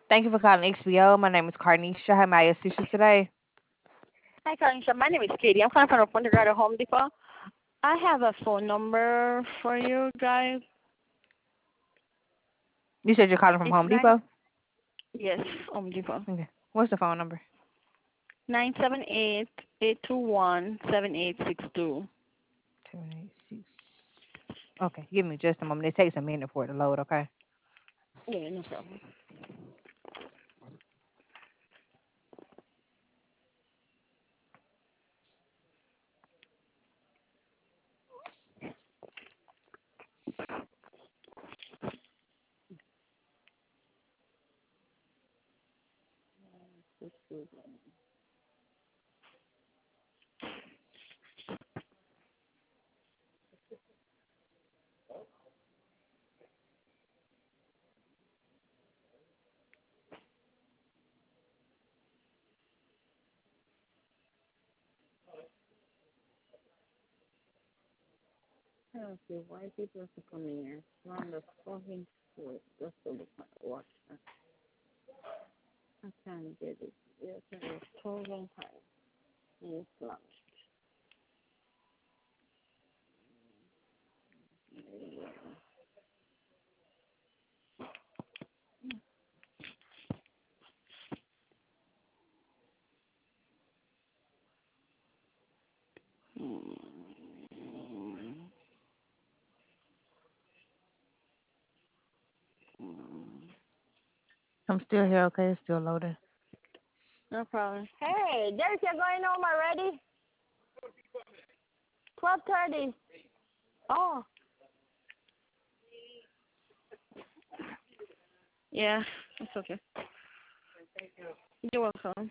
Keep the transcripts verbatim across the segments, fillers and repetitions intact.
Thank you for calling X B O. My name is Carnisha. How may I assist you today? Hi, Kanisha. My name is Katie. I'm calling from Punta Gorda Home Depot. I have a phone number for you guys. You said you're calling from It's Home nine. Depot? Yes, Home Depot. Okay. What's the phone number? Nine seven eight eight two one seven eight six two. Two eight six. Okay, give me just a moment. It takes a minute for it to load, okay? Yeah, no problem. I don't see why people have to come in here. Run the fucking foot just to look at the watch. I can't get it. Yes, it's twelve and five. It's long. I'm still here, okay? It's still loading. No problem. Hey, Derek, you're going home already? twelve thirty. Oh, yeah. That's okay. You're welcome.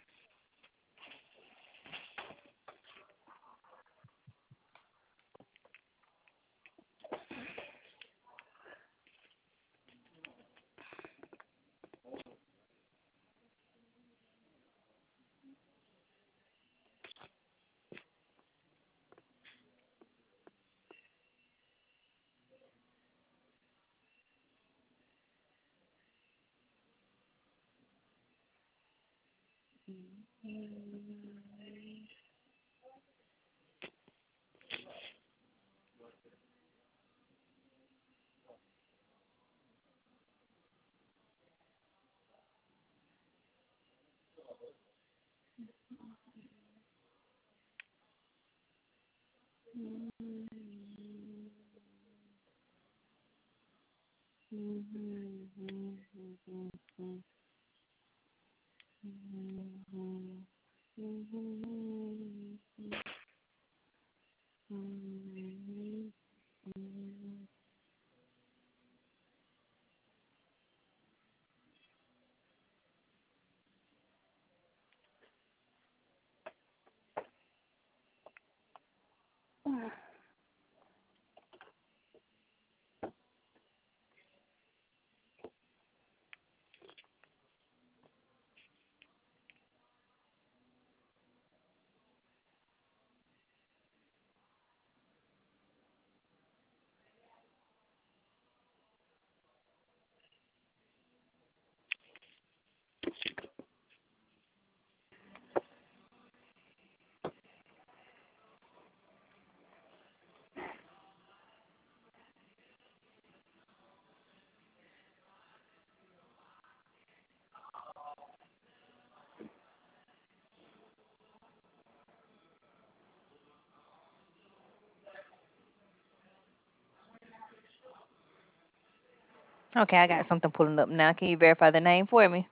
Okay, I got something pulling up now. Can you verify the name for me?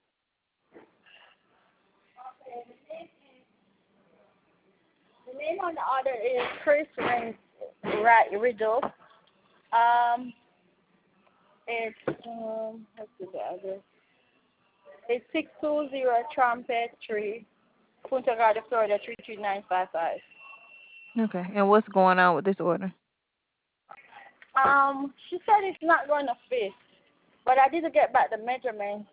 The name on the order is Chris Ren- Right Riddle. Um, it's um, what's the address? It's six two zero Trumpet Tree, Punta Gorda, Florida three three nine five five. Okay, and what's going on with this order? Um, she said it's not going to fit, but I didn't get back the measurement.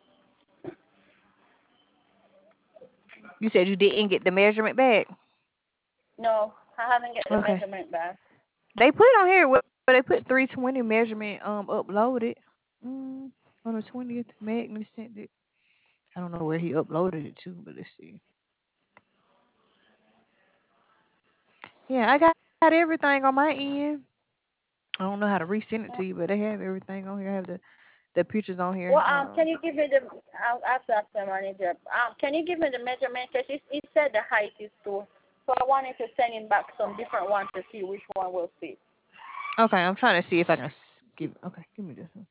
You said you didn't get the measurement back? No, I haven't get the Okay. measurement back. They put on here where where they put three twenty measurement um uploaded. Mm, on the twentieth, Magnus sent it. I don't know where he uploaded it to, but let's see. Yeah, I got everything on my end. I don't know how to resend it to you, but they have everything on here. I have the, the pictures on here. Well, um, Um, can you give me the? I'll ask ask the manager. Um, can you give me the measurement? Because it, it said the height is two, so I wanted to send him back some different ones to see which one will fit. okay, I'm trying to see if I can s- give. Okay, give me this one.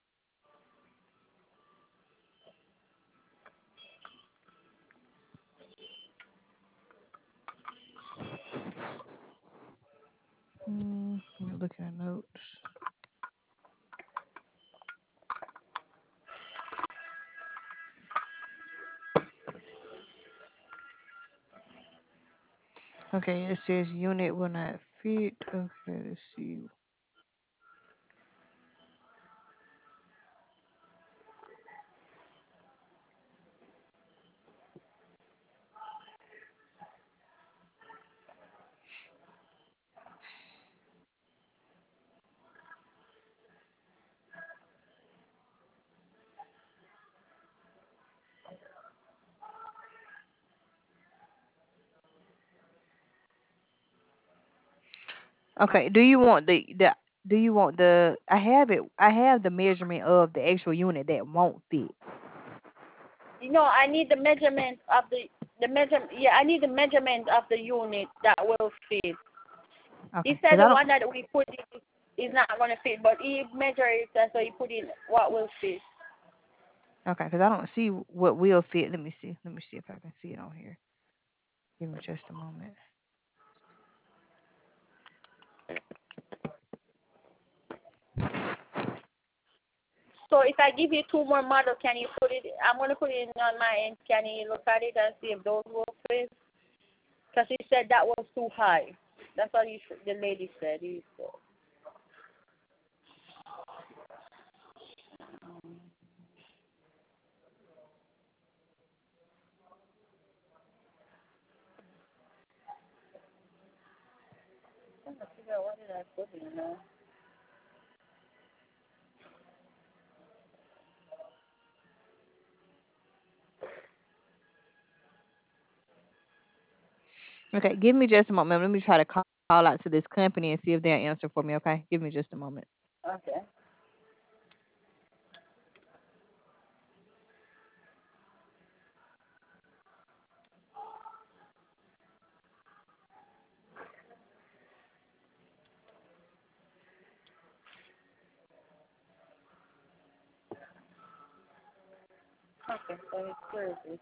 Mm, let me look at the notes. Okay, it says unit will not fit. Okay, let's see. Okay, do you want the the do you want the I have it I have the measurement of the actual unit that won't fit. You know, I need the measurement of the the measure. Yeah, I need the measurement of the unit that will fit. He Okay, said because I the don't. one that we put in is not going to fit, but he measured it and so he put in what will fit. Okay, because I don't see what will fit. Let me see. Let me see if I can see it on here. Give me just a moment. So if I give you two more models, can you put it? I'm going to put it on my end. Can you look at it and see if those will fit? Because he said that was too high. That's what he, the lady said. He said. I'm trying to figure out what did I put in there. Okay, give me just a moment. Let me try to call call out to this company and see if they'll answer for me. Okay, give me just a moment. Okay. Okay, so it's Thursday.